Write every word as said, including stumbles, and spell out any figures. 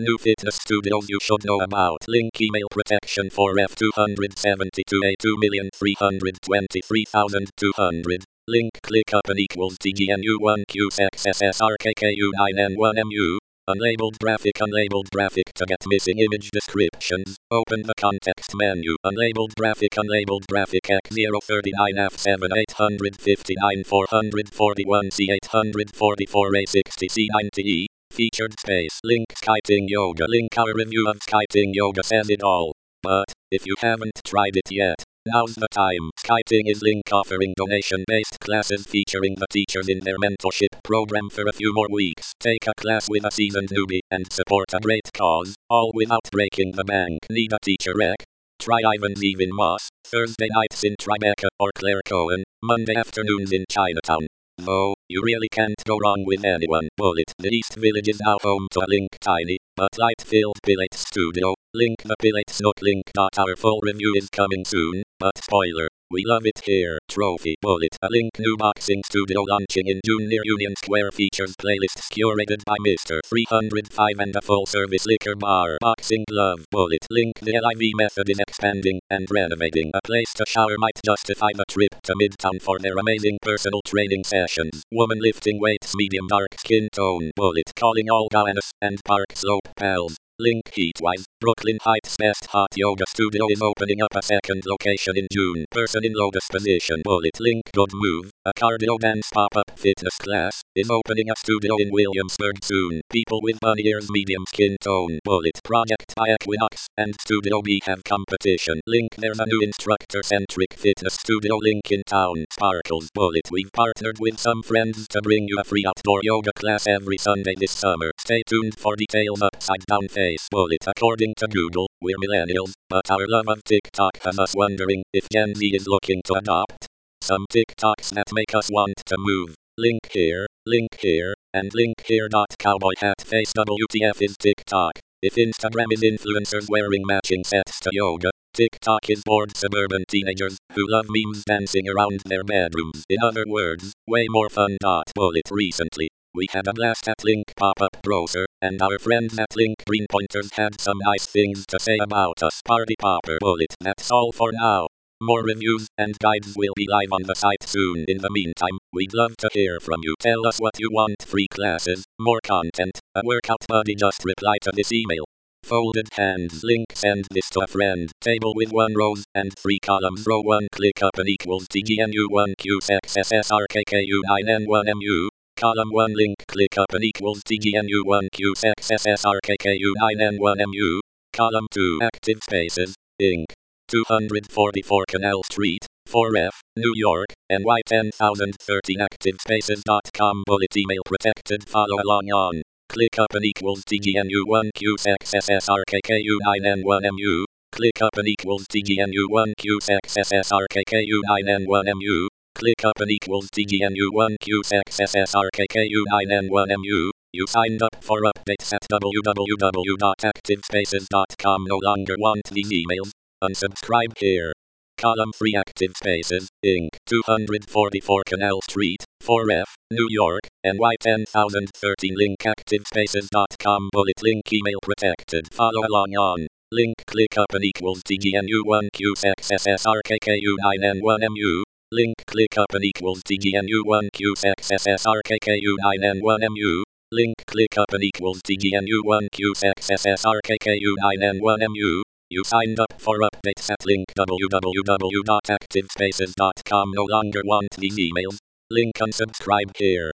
New fitness studios you should know about. Link email protection for F two seventy-two A two million three hundred twenty-three thousand two hundred. Link ClickUp equals T G N U one Q X S S R K K U nine N one M U. Unlabeled graphic Unlabeled graphic to get missing image descriptions. Open the context menu. Unlabeled graphic Unlabeled graphic X zero three nine F seven eight five nine four four one C eight four four A sixty C ninety E. Featured space. Link Skiting Yoga. Link our review of Skiting Yoga says it all. But, if you haven't tried it yet, now's the time. Skiting is Link offering donation-based classes featuring the teachers in their mentorship program for a few more weeks. Take a class with a seasoned newbie and support a great cause, all without breaking the bank. Need a teacher rec? Try Ivan Zevin Moss, Thursday nights in Tribeca or Claire Cohen, Monday afternoons in Chinatown. Though, you really can't go wrong with anyone. Bullet. The East Village is now home to a Link tiny, but light-filled Pilates studio. Link the Pilates Nook. Link. Our full review is coming soon, but spoiler, we love it here. Trophy. Bullet. A Link new boxing studio launching in June near Union Square features playlists curated by Mister three oh five and a full-service liquor bar. Boxing glove. Bullet. Link. The L I V method is expanding and renovating. A place to shower might justify the trip to Midtown for their amazing personal training sessions. Woman lifting weights. Medium dark skin tone. Bullet. Calling all Gowanus and Park Slope pals. Link. Heatwise. Brooklyn Heights best hot yoga studio is opening up a second location in June. Person in lotus position. Bullet. Link. Good move. A cardio dance pop-up fitness class is opening a studio in Williamsburg soon. People with bunny ears. Medium skin tone. Bullet. Project by Equinox and Studio B have competition. Link. There's a new instructor-centric fitness studio Link in town. Sparkles. Bullet. We've partnered with some friends to bring you a free outdoor yoga class every Sunday this summer. Stay tuned for details. Upside down face. Bullet. According to Google, we're millennials, but our love of TikTok has us wondering if Gen Z is looking to adopt some TikToks that make us want to move. Link here, link here, and link here. Cowboy hat face. W T F is TikTok? If Instagram is influencers wearing matching sets to yoga, TikTok is bored suburban teenagers who love memes dancing around their bedrooms. In other words, way more fun. Bullet. Recently, we had a blast at Link Pop-Up Browser, and our friends at Link Green Pointers had some nice things to say about us. Party Popper. Bullet. That's all for now. More reviews and guides will be live on the site soon. In the meantime, we'd love to hear from you. Tell us what you want. Free classes, more content, a workout buddy. Just reply to this email. Folded hands. Link. Send this to a friend. Table with one rows and three columns. Row one. ClickUp and equals T G N U one Q X S S R K K U nine N one M U. Column one. Link. ClickUp and equals T G N U one Q X S S R K K U nine N one M U. Column two. Active Spaces, Incorporated. two forty-four Canal Street, four F, New York, N Y ten thousand thirteen. active spaces dot com. Bullet. Email protected. Follow along on. ClickUp and equals T G N U one Q X S S R K K U nine N one M U. ClickUp and equals T G N U one Q X S S R K K U nine N one M U. ClickUp and equals T G N U one Q X S S R K K U nine N one M U. You signed up for updates at w w w dot active spaces dot com. No longer want these emails? Unsubscribe here. Column three. Active Spaces, Incorporated. two forty-four Canal Street, four F, New York, N Y ten thousand thirteen. Link. active spaces dot com. Bullet. Link. Email protected. Follow along on. Link. ClickUp and equals T G N U one Q X S S R K K U nine N one M U. Link. ClickUp and equals T G N U one Q X S S R K K U nine N one M U. Link. ClickUp and equals T G N U one Q X S S R K K U nine N one M U. You signed up for updates at link w w w dot active spaces dot com. No longer want these emails? Link. Unsubscribe here.